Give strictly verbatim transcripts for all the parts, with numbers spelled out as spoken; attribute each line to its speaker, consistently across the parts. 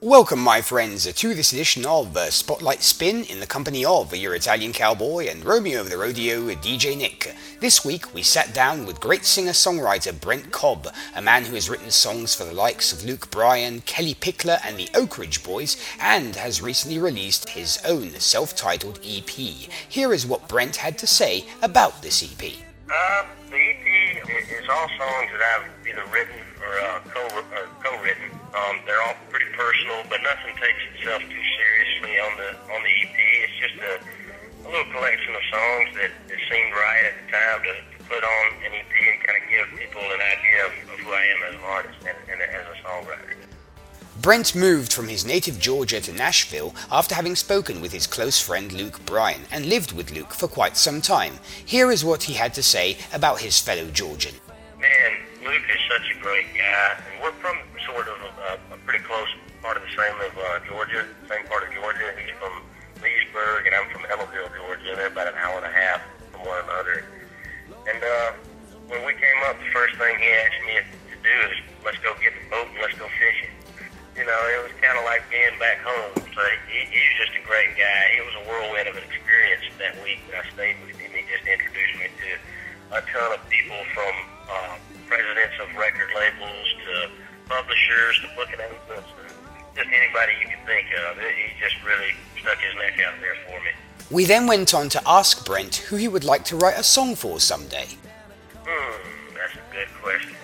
Speaker 1: Welcome, my friends, to this edition of uh, Spotlight Spin in the company of your Italian cowboy and Romeo of the Rodeo, D J Nick. This week we sat down with great singer-songwriter Brent Cobb, a man who has written songs for the likes of Luke Bryan, Kelly Pickler and the Oak Ridge Boys, and has recently released his own self-titled E P. Here is what Brent had to say about this E P.
Speaker 2: Uh, the E P is all songs that I've either written or, uh, co- or co-written. Um, they're all pretty personal, but nothing takes itself too seriously on the on the E P. It's just a, a little collection of songs that, that seemed right at the time to, to put on an E P and kind of give people an idea of, of who I am as an artist and, and as a songwriter.
Speaker 1: Brent moved from his native Georgia to Nashville after having spoken with his close friend Luke Bryan and lived with Luke for quite some time. Here is what he had to say about his fellow Georgian.
Speaker 2: Man, Luke is such a great guy, and we're from sort of a, a pretty close part of the same of uh, Georgia, same part of Georgia. He's from Leesburg, and I'm from Ellaville, Georgia. They're about an hour and a half from one another. And uh, when we came up, the first thing he asked me to do is, let's go get the boat and let's go fishing. You know, it was kind of like being back home. So he, he's just a great guy. It was a whirlwind of an experience that week that I stayed with him. He just introduced me to a ton of people, from uh, presidents of record labels to publishers to booking agents, just anybody you can think of. He just really stuck his neck out there for me.
Speaker 1: We then went on to ask Brent who he would like to write a song for someday.
Speaker 2: Hmm, that's a good question.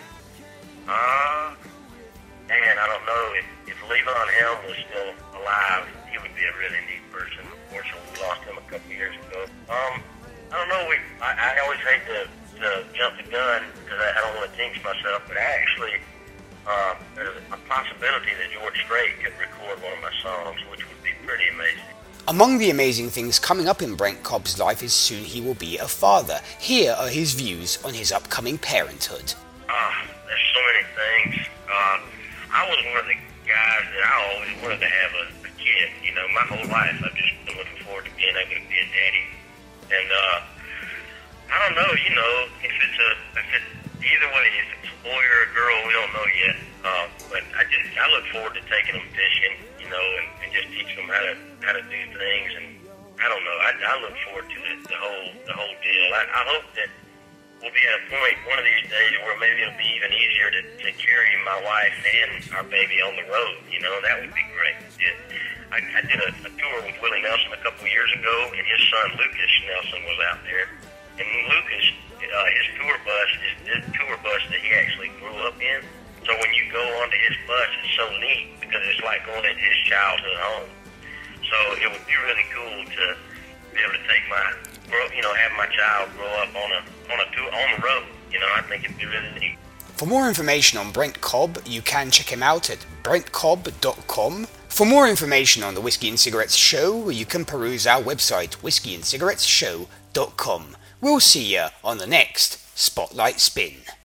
Speaker 2: Uh, man, I don't know. If, if Levon Helm was still alive, he would be a really neat person. Unfortunately, we lost him a couple years ago. Um, I don't know. We, I, I always hate to, to jump the gun because I, I don't want to jinx myself, but I actually, uh, there's a possibility that George Strait could record one of my songs, which would be pretty amazing.
Speaker 1: Among the amazing things coming up in Brent Cobb's life is soon he will be a father. Here are his views on his upcoming parenthood.
Speaker 2: Ah, uh, there's so many things. Uh, I was one of the guys that I always wanted to have a, a kid. You know, my whole life I've just been looking forward to being able to be a daddy. And uh, I don't know, you know, if it's a, if it, either way, if it's a boy or a girl, we don't know yet. Uh, but I just, I look forward to taking them fishing, you know, and, and just teaching them how to, how to do things. And I don't know, I, I look forward to the, the whole, the whole deal. I, I hope that we'll be at a point one of these days where maybe it'll be even easier to, to carry my wife and our baby on the road. You know, that would be great. It, I, I did a, a tour with Willie Nelson a couple of years ago, and his son Lucas Nelson was out there. And Lucas, uh, his tour bus is the tour bus that he actually grew up in. So when you go onto his bus, it's so neat because it's like going into his childhood home. So it would be really cool to be able to take my, you know, have my child grow up on a on a tour on the road. You know, I think it'd be really neat.
Speaker 1: For more information on Brent Cobb, you can check him out at brent cobb dot com. For more information on the Whiskey and Cigarettes Show, you can peruse our website, whiskey and cigarettes show dot com. We'll see you on the next Spotlight Spin.